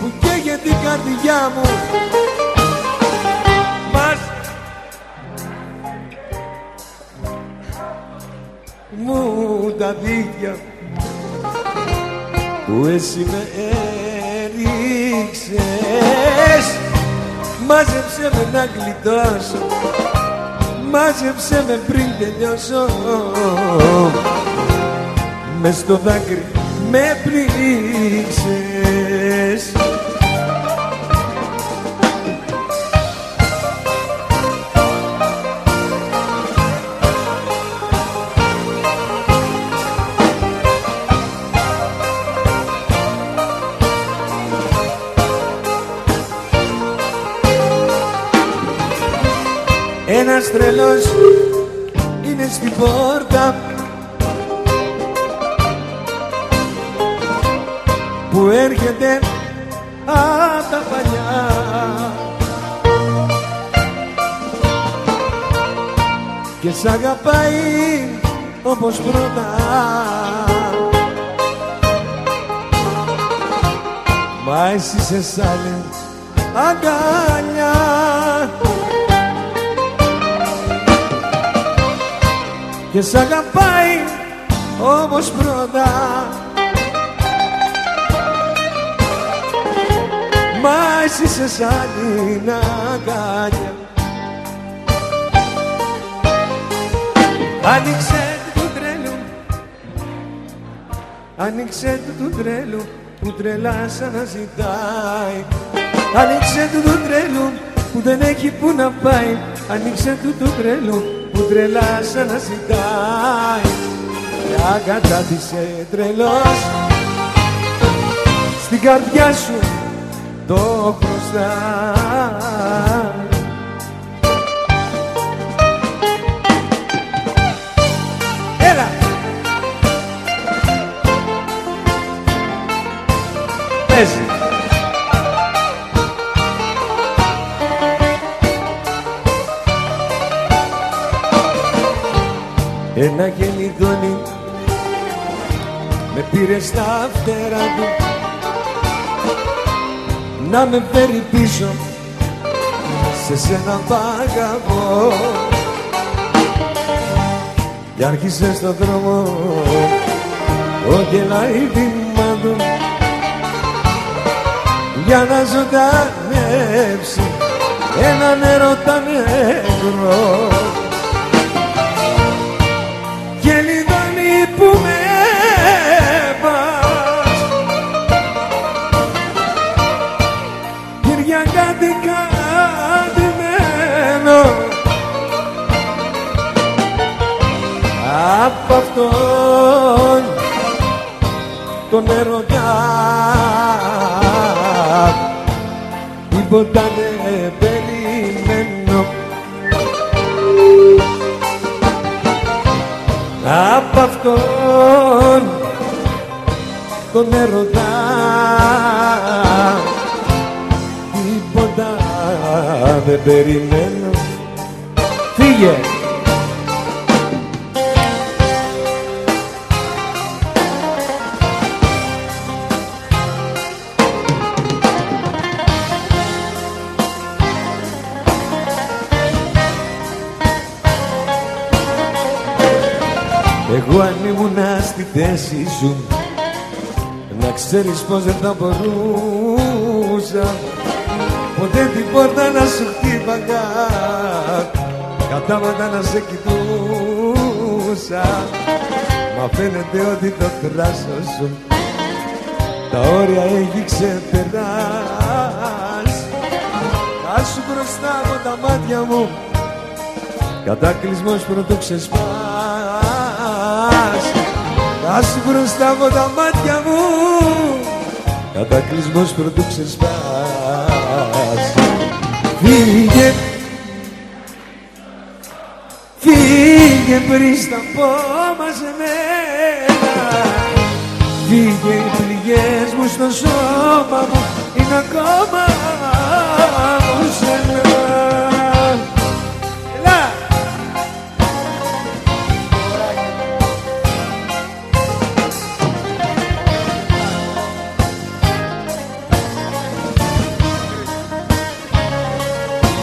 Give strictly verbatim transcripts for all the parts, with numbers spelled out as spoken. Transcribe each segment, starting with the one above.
που καίγεται η καρδιά μου. Μας μου τα δίχτυα που εσύ με έριξες, μάζεψε με να γλιτώσω, μάζεψε με πριν τελειώσω. Μες στο δάκρυ με πλήξες. Ένας τρελός είναι στην πόρτα που έρχεται απ' τα παλιά. Και σ' αγαπάει όπως πρώτα, μα εσύ σε σ' άλλη αγκαλιά. Και σ' αγαπάει όπως πρώτα, μα εσύ σε σ' άλλη αγκαλιά. Άνοιξε του τρέλου, άνοιξε του τρέλου που τρελά σαν να ζητάει. Άνοιξε του του τρέλου που δεν έχει που να πάει. Άνοιξε του του τρέλου που τρελά σαν να ζητάει. Και αγκατάτησε τρελός στην καρδιά σου το χρωστάει. Έλα! Παίζει! Ένα γελιδόνι με πήρε στα φτερά του να με φέρει πίσω σε σένα π' αγαπώ. Κι άρχισε στον δρόμο ο γελάει βήμα του για να ζωντανεύσει έναν έρωτα νεκρό. Γελιδόνι που με πας Κυριακάτη κατημένο απ' αυτόν τον έρωτα τίποτα δεν περιμένω. Απ' αυτόν τον έρωτα τίποτα δεν περιμένω. Φύγε! Εγώ αν ήμουνα στη θέση σου, να ξέρεις πως δεν θα μπορούσα ποτέ την πόρτα να σου χτύπαγα, κατάματα να σε κοιτούσα. Μα φαίνεται ότι το θράσος σου τα όρια έχει ξεπεράσει. Άσου μπροστά από τα μάτια μου κατάκλυσμος πρωτού ξεσπάσει. Άσου μπροστά από τα μάτια μου κατάκλυσμος πρωτού ξεσπάσει. Φύγε, φύγε πριν στα πω μαζεμένα. Φύγε, οι πληγές μου στο σώμα μου είναι ακόμα μου σένα.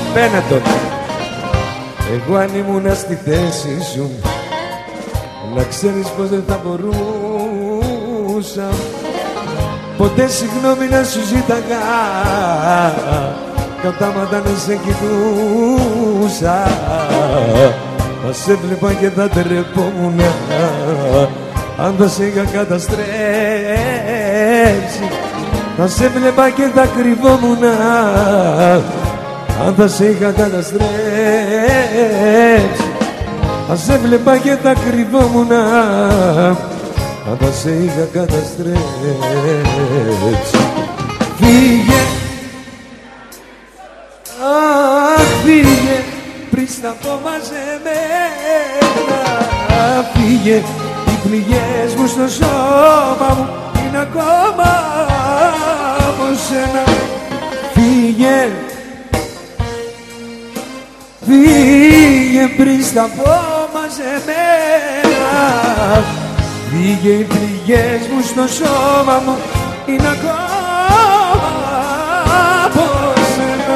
Πένα τότε. Εγώ αν ήμουνα στη θέση σου, να ξέρεις πως δεν θα μπορούσα ποτέ συγγνώμη να σου ζήταγα, κατάματα να σε κοιτούσα. Θα σε βλέπα και θα τρεπόμουν αν θα σε είχα καταστρέψει. Θα σε βλέπα και θα κρυβόμουν αν θα σε είχα καταστρέψει. Θα σε βλέπα και θα κρυβόμουν αν θα σε είχα καταστρέψει. Φύγε, αχ φύγε πριν στα πω μαζεμένα. Φύγε, οι πληγές μου στο σώμα μου είναι ακόμα από σένα. Φύγε, φύγε πριν στα πω μαζεμένα. Φύγε, οι πληγές μου στο σώμα μου είναι ακόμα από σένα.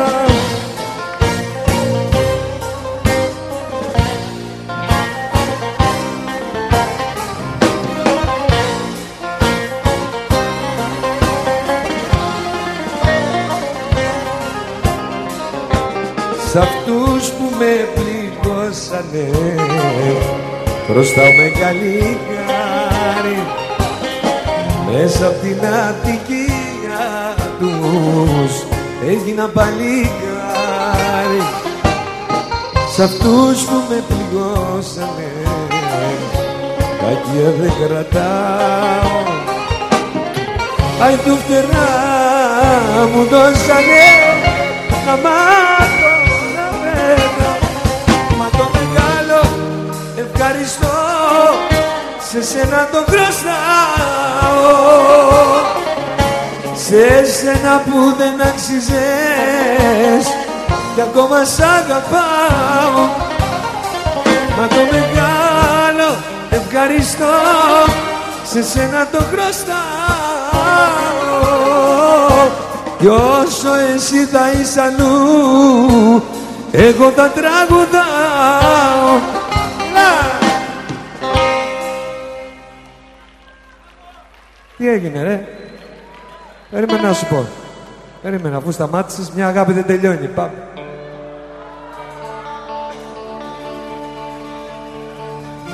Σ' αυτούς που με πληγώσανε χρωστάω μεγάλη χάρη, μέσα απ' την αδικία τους έγινα παλικάρι. Σ' αυτούς που με πληγώσανε κακία δεν κρατάω. Αι του φτερά μου δώσανε να μάθω να μένω, μα το μεγάλο ευχαριστώ σε σένα το χρωστάω. Σε σένα που δεν άξιζες κι ακόμα σ' αγαπάω, μα το μεγάλο ευχαριστώ σε σένα το χρωστάω. Κι όσο εσύ θα είσαι αλλού, εγώ τα τραγουδάω. Τι έγινε ρε? Περίμενα να σου πω. Περίμενα, αφού σταμάτησες, μια αγάπη δεν τελειώνει. Πάμε.